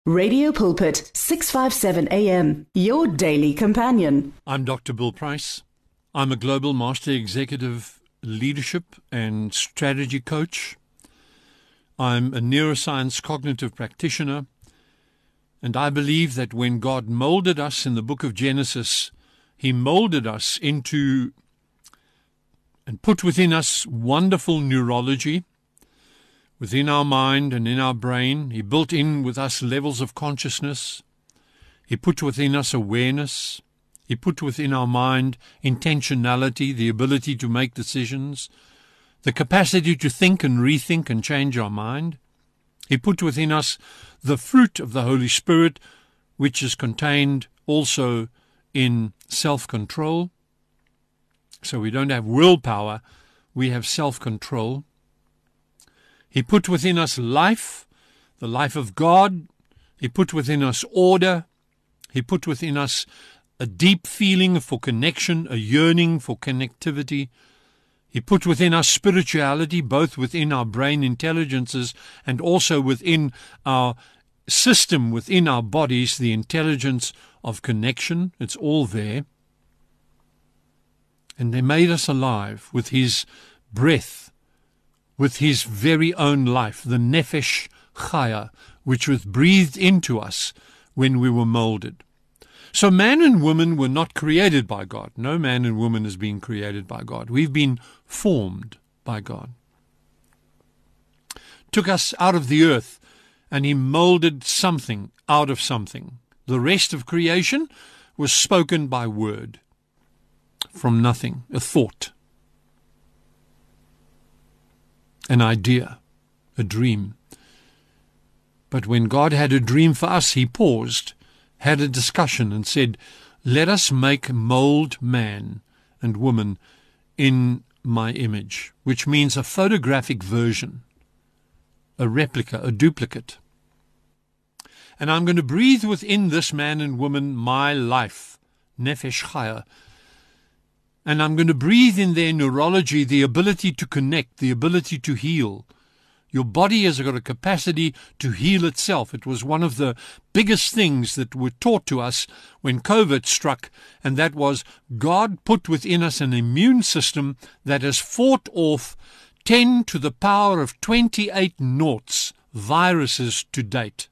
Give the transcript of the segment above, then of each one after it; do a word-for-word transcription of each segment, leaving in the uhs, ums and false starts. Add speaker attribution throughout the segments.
Speaker 1: Radio Pulpit, six fifty-seven A M, your daily companion.
Speaker 2: I'm Doctor Bill Price. I'm a Global Master Executive Leadership and Strategy Coach. I'm a neuroscience cognitive practitioner, and I believe that when God molded us in the book of Genesis, He molded us into and put within us wonderful neurology, within our mind and in our brain. He built in with us levels of consciousness. He put within us awareness. He put within our mind intentionality, the ability to make decisions, the capacity to think and rethink and change our mind. He put within us the fruit of the Holy Spirit, which is contained also in self-control. So we don't have willpower, we have self-control. He put within us life, the life of God. He put within us order. He put within us a deep feeling for connection, a yearning for connectivity. He put within us spirituality, both within our brain intelligences and also within our system, within our bodies, the intelligence of connection. It's all there. And He made us alive with His breath, with His very own life, the Nefesh Chaya, which was breathed into us when we were molded. So man and woman were not created by God. No man and woman has been created by God. We've been formed by God. Took us out of the earth, and He molded something out of something. The rest of creation was spoken by word, from nothing, a thought, an idea, a dream. But when God had a dream for us, He paused, had a discussion and said, let us make mold man and woman in my image, which means a photographic version, a replica, a duplicate. And I'm going to breathe within this man and woman my life, Nefesh Chaya. And I'm going to breathe in their neurology the ability to connect, the ability to heal. Your body has got a capacity to heal itself. It was one of the biggest things that were taught to us when COVID struck, and that was God put within us an immune system that has fought off ten to the power of twenty-eight noughts viruses to date.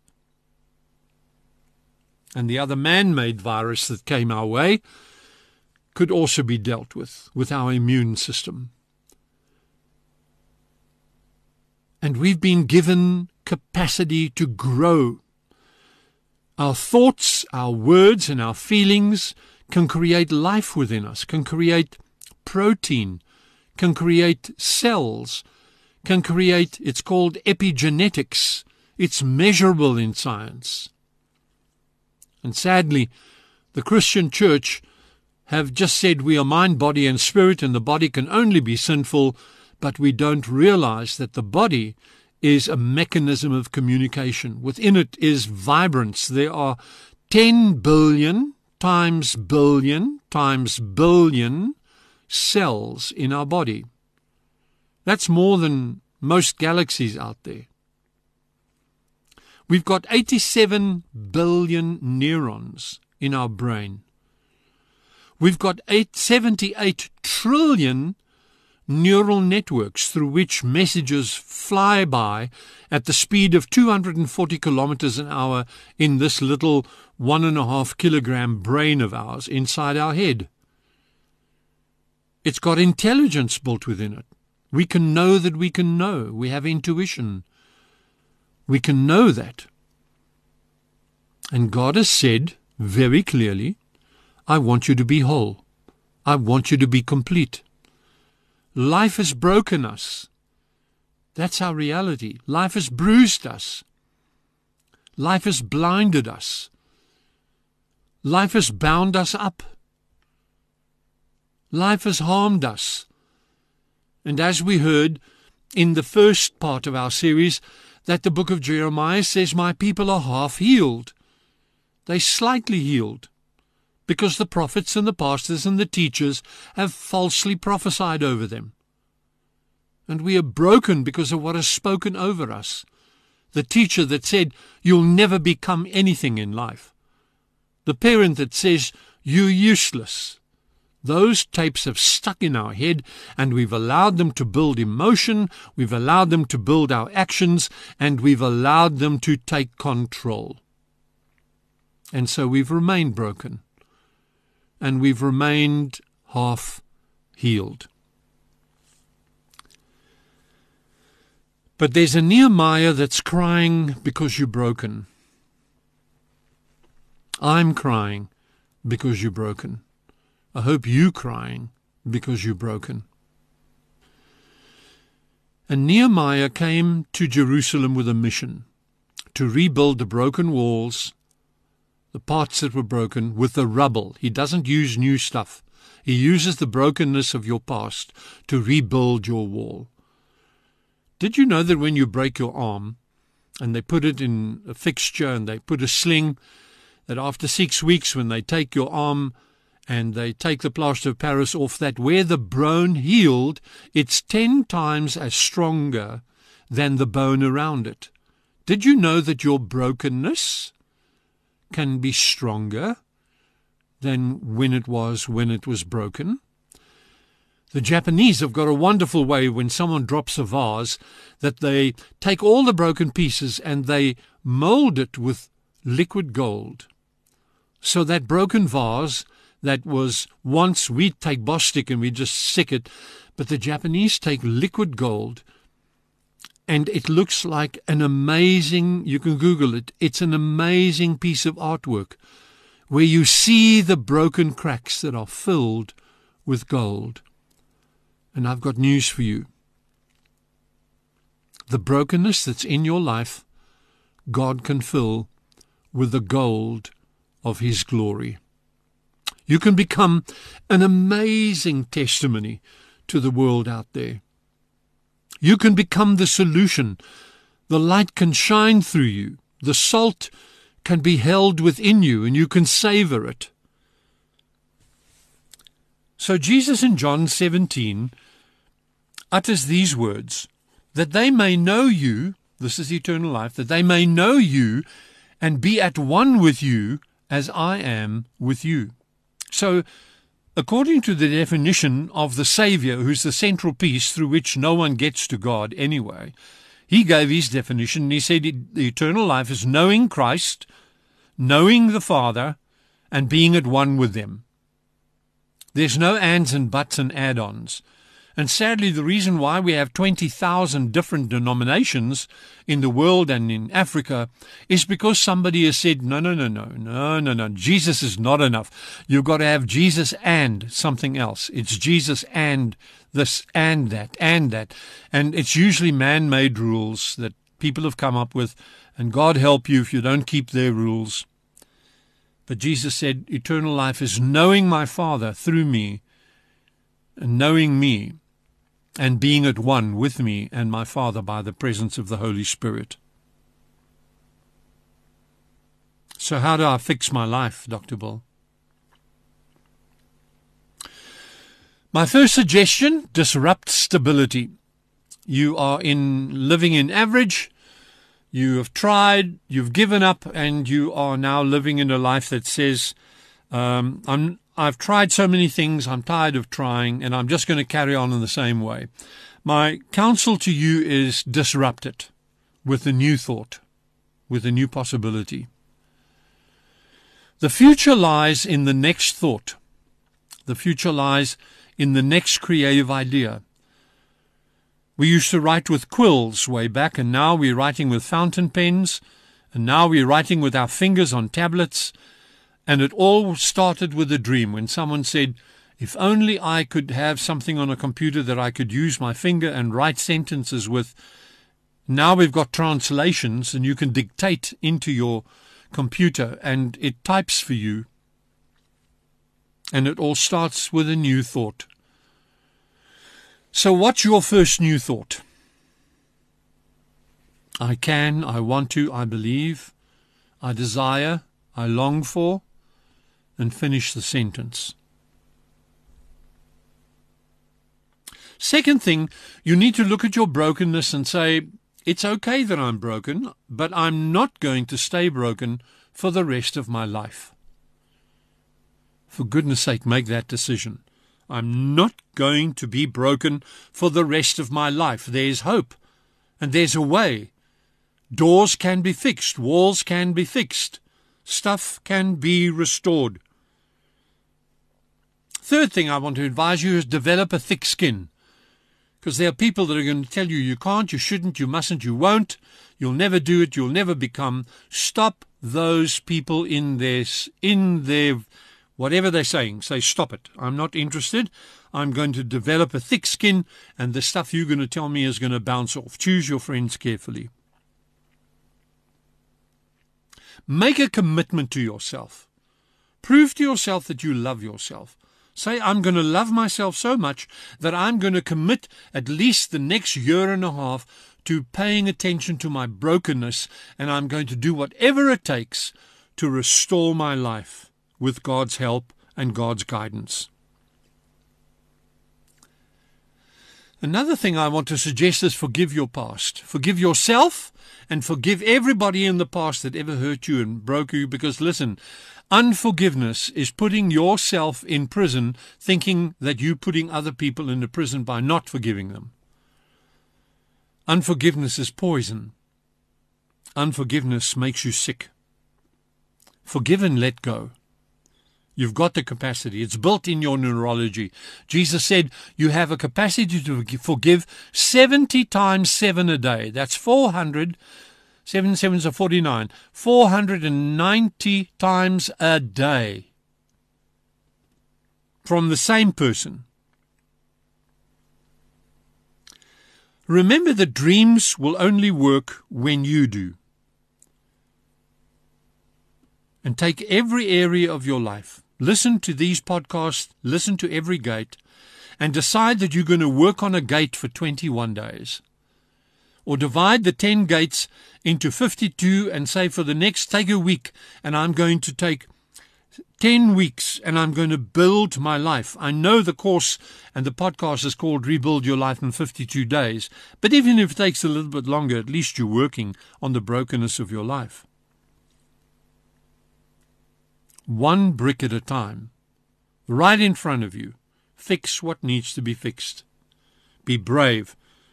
Speaker 2: And the other man-made virus that came our way could also be dealt with, with our immune system. And we've been given capacity to grow. Our thoughts, our words, and our feelings can create life within us, can create protein, can create cells, can create, it's called epigenetics. It's measurable in science. And sadly, the Christian church have just said we are mind, body, and spirit, and the body can only be sinful, but we don't realize that the body is a mechanism of communication. Within it is vibrance. There are ten billion times billion times billion cells in our body. That's more than most galaxies out there. We've got eighty-seven billion neurons in our brain. We've got seventy-eight trillion neural networks through which messages fly by at the speed of two hundred forty kilometers an hour in this little one and a half kilogram brain of ours inside our head. It's got intelligence built within it. We can know that we can know. We have intuition. We can know that. And God has said very clearly, I want you to be whole. I want you to be complete. Life has broken us. That's our reality. Life has bruised us. Life has blinded us. Life has bound us up. Life has harmed us. And as we heard in the first part of our series, that the book of Jeremiah says, my people are half healed. They're slightly healed, because the prophets and the pastors and the teachers have falsely prophesied over them. And we are broken because of what is spoken over us. The teacher that said, you'll never become anything in life. The parent that says, you're useless. Those tapes have stuck in our head, and we've allowed them to build emotion, we've allowed them to build our actions, and we've allowed them to take control. And so we've remained broken, and we've remained half healed. But there's a Nehemiah that's crying because you're broken. I'm crying because you're broken. I hope you're crying because you're broken. And Nehemiah came to Jerusalem with a mission to rebuild the broken walls, the parts that were broken, with the rubble. He doesn't use new stuff. He uses the brokenness of your past to rebuild your wall. Did you know that when you break your arm and they put it in a fixture and they put a sling, that after six weeks when they take your arm and they take the plaster of Paris off, that where the bone healed, it's ten times as stronger than the bone around it? Did you know that your brokenness can be stronger than when it was when it was broken? The Japanese have got a wonderful way when someone drops a vase that they take all the broken pieces and they mold it with liquid gold. So that broken vase that was once, we'd take Bostik and we'd just sick it, but the Japanese take liquid gold and it looks like an amazing, you can Google it, it's an amazing piece of artwork where you see the broken cracks that are filled with gold. And I've got news for you. The brokenness that's in your life, God can fill with the gold of His glory. You can become an amazing testimony to the world out there. You can become the solution. The light can shine through you. The salt can be held within you and you can savor it. So Jesus in John seventeen utters these words, that they may know you, this is eternal life, that they may know you and be at one with you as I am with you. So, according to the definition of the Saviour, who's the central piece through which no one gets to God anyway, he gave his definition and he said the eternal life is knowing Christ, knowing the Father, and being at one with them. There's no ands and buts and add-ons. And sadly, the reason why we have twenty thousand different denominations in the world and in Africa is because somebody has said, no, no, no, no, no, no, no, Jesus is not enough. You've got to have Jesus and something else. It's Jesus and this and that and that. And it's usually man-made rules that people have come up with, and God help you if you don't keep their rules. But Jesus said, eternal life is knowing my Father through me, and knowing me, and being at one with me and my Father by the presence of the Holy Spirit. So how do I fix my life, Doctor Bill? My first suggestion, disrupt stability. You are in living in average. You have tried, you've given up, and you are now living in a life that says, um, I'm, I've tried so many things, I'm tired of trying, and I'm just going to carry on in the same way. My counsel to you is disrupt it with a new thought, with a new possibility. The future lies in the next thought. The future lies in the next creative idea. We used to write with quills way back, and now we're writing with fountain pens, and now we're writing with our fingers on tablets. And it all started with a dream when someone said, if only I could have something on a computer that I could use my finger and write sentences with. Now we've got translations, and you can dictate into your computer, and it types for you. And it all starts with a new thought. So what's your first new thought? I can, I want to, I believe, I desire, I long for, and finish the sentence. Second thing, you need to look at your brokenness and say, It's okay that I'm broken, but I'm not going to stay broken for the rest of my life. For goodness sake, make that decision. I'm not going to be broken for the rest of my life. There's hope, and there's a way. Doors can be fixed. Walls can be fixed. Stuff can be restored. Third thing I want to advise you is develop a thick skin. Because there are people that are going to tell you you can't, you shouldn't, you mustn't, you won't, you'll never do it, you'll never become. Stop those people in their, in their, whatever they're saying. Say, stop it. I'm not interested. I'm going to develop a thick skin, and the stuff you're going to tell me is going to bounce off. Choose your friends carefully. Make a commitment to yourself. Prove to yourself that you love yourself. Say, I'm going to love myself so much that I'm going to commit at least the next year and a half to paying attention to my brokenness, and I'm going to do whatever it takes to restore my life with God's help and God's guidance. Another thing I want to suggest is forgive your past. Forgive yourself and forgive everybody in the past that ever hurt you and broke you, because listen, unforgiveness is putting yourself in prison, thinking that you're putting other people into prison by not forgiving them. Unforgiveness is poison. Unforgiveness makes you sick. Forgive and let go. You've got the capacity. It's built in your neurology. Jesus said you have a capacity to forgive seventy times seven a day. That's four hundred. Seven sevens are forty-nine. four hundred ninety times a day from the same person. Remember that dreams will only work when you do. And take every area of your life. Listen to these podcasts, listen to every gate, and decide that you're going to work on a gate for twenty-one days. Or divide the ten gates into fifty-two and say, for the next, take a week, and I'm going to take ten weeks, and I'm going to build my life. I know the course and the podcast is called Rebuild Your Life in fifty-two days, but even if it takes a little bit longer, at least you're working on the brokenness of your life. One brick at a time, right in front of you. Fix what needs to be fixed. Be brave.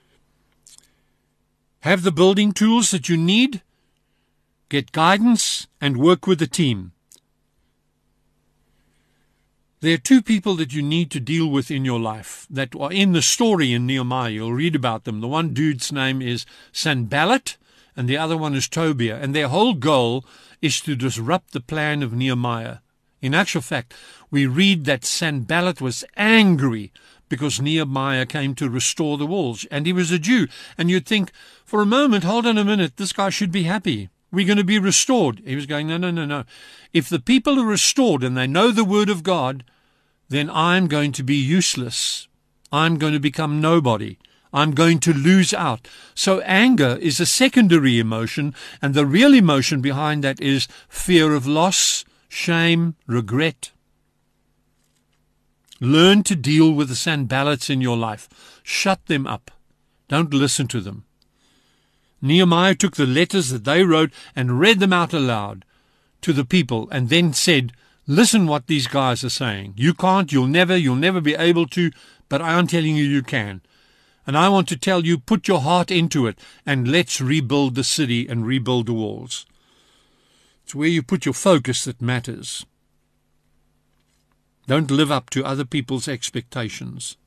Speaker 2: Have the building tools that you need. Get guidance and work with a team. There are two people that you need to deal with in your life that are in the story in Nehemiah. You'll read about them. The one dude's name is Sanballat, and the other one is Tobiah. And their whole goal is to disrupt the plan of Nehemiah. In actual fact, we read that Sanballat was angry because Nehemiah came to restore the walls, and he was a Jew. And you'd think, for a moment, hold on a minute, this guy should be happy. We're going to be restored. He was going, no, no, no, no. If the people are restored and they know the word of God, then I'm going to be useless. I'm going to become nobody. I'm going to lose out. So anger is a secondary emotion, and the real emotion behind that is fear of loss, shame, regret. Learn to deal with the Sanballats in your life. Shut them up. Don't listen to them. Nehemiah took the letters that they wrote and read them out aloud to the people, and then said, listen what these guys are saying. You can't, you'll never, you'll never be able to, but I am telling you you can. And I want to tell you, put your heart into it, and let's rebuild the city and rebuild the walls. It's where you put your focus that matters. Don't live up to other people's expectations.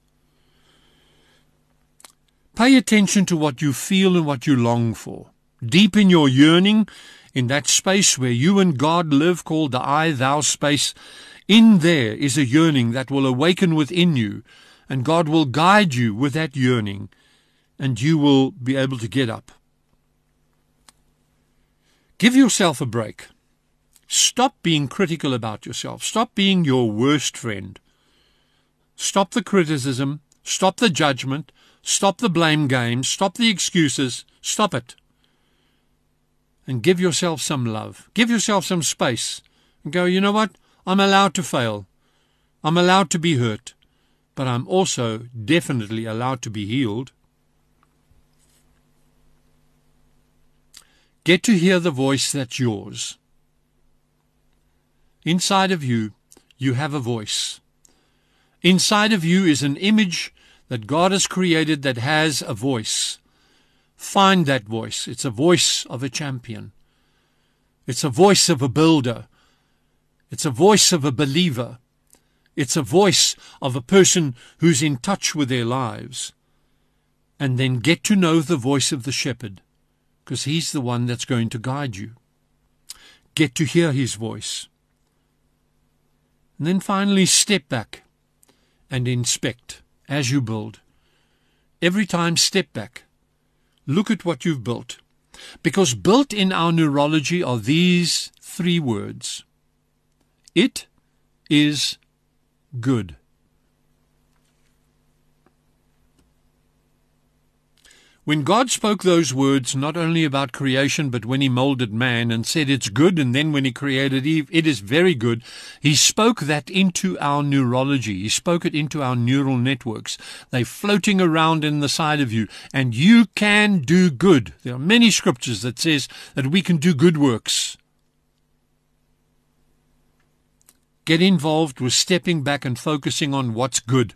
Speaker 2: Pay attention to what you feel and what you long for. Deep in your yearning, in that space where you and God live, called the I-thou space, in there is a yearning that will awaken within you, and God will guide you with that yearning, and you will be able to get up. Give yourself a break. Stop being critical about yourself. Stop being your worst friend. Stop the criticism. Stop the judgment. Stop the blame games. Stop the excuses. Stop it. And give yourself some love. Give yourself some space. And go, you know what? I'm allowed to fail. I'm allowed to be hurt. But I'm also definitely allowed to be healed. Get to hear the voice that's yours. Inside of you, you have a voice. Inside of you is an image that God has created that has a voice. Find that voice. It's a voice of a champion. It's a voice of a builder. It's a voice of a believer. It's a voice of a person who's in touch with their lives. And then get to know the voice of the shepherd, because he's the one that's going to guide you. Get to hear his voice. And then finally step back and inspect as you build. Every time step back. Look at what you've built. Because built in our neurology are these three words. It is good. When God spoke those words, not only about creation, but when he molded man and said it's good, and then when he created Eve, it is very good, he spoke that into our neurology. He spoke it into our neural networks. They're floating around in the side of you, and you can do good. There are many scriptures that says that we can do good works. Get involved with stepping back and focusing on what's good.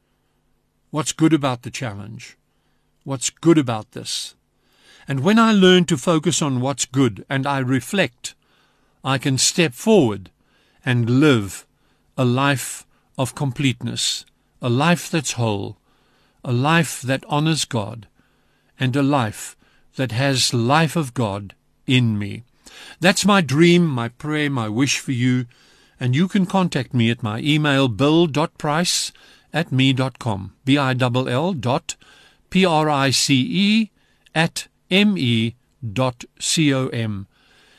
Speaker 2: What's good about the challenge? What's good about this? And when I learn to focus on what's good and I reflect, I can step forward and live a life of completeness, a life that's whole, a life that honors God, and a life that has life of God in me. That's my dream, my prayer, my wish for you, and you can contact me at my email bill dot price at me dot com, B I L L dot P R I C E at M-E dot C-O-M.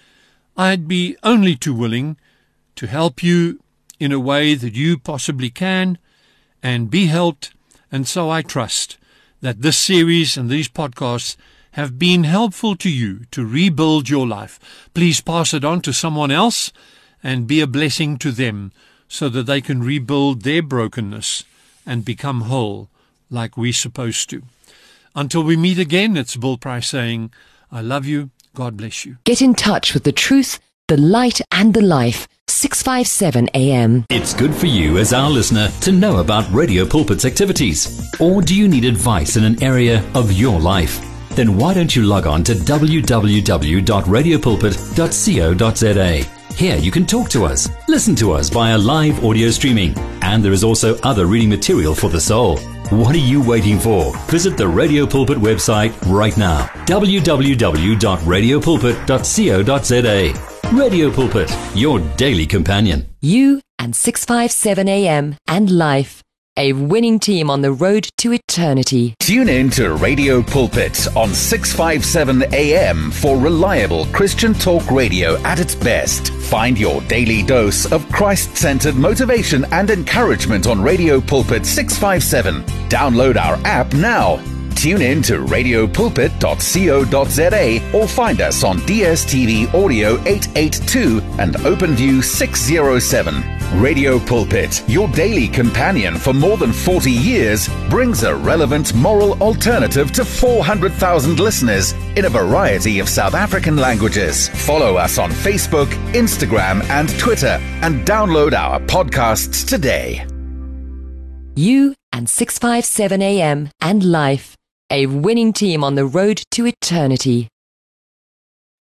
Speaker 2: I'd be only too willing to help you in a way that you possibly can and be helped, and so I trust that this series and these podcasts have been helpful to you to rebuild your life. Please pass it on to someone else and be a blessing to them so that they can rebuild their brokenness and become whole like we're supposed to. Until we meet again, it's Bill Price saying, I love you. God bless you.
Speaker 3: Get in touch with the truth, the light and the life. six five seven A M.
Speaker 4: It's good for you as our listener to know about Radio Pulpit's activities. Or do you need advice in an area of your life? Then why don't you log on to w w w dot radio pulpit dot co dot z a. Here you can talk to us, listen to us via live audio streaming, and there is also other reading material for the soul. What are you waiting for? Visit the Radio Pulpit website right now, w w w dot radio pulpit dot co dot z a. Radio Pulpit, your daily companion.
Speaker 3: You and six five seven A M and Life, a winning team on the road to eternity.
Speaker 5: Tune in to Radio Pulpit on six fifty-seven A M for reliable Christian talk radio at its best. Find your daily dose of Christ-centered motivation and encouragement on Radio Pulpit six fifty-seven. Download our app now. Tune in to radio pulpit dot co dot z a or find us on D S T V Audio eight eighty-two and OpenView six oh seven. Radio Pulpit, your daily companion for more than forty years, brings a relevant moral alternative to four hundred thousand listeners in a variety of South African languages. Follow us on Facebook, Instagram, and Twitter, and download our podcasts today.
Speaker 3: You and six five seven A M and Life, a winning team on the road to eternity.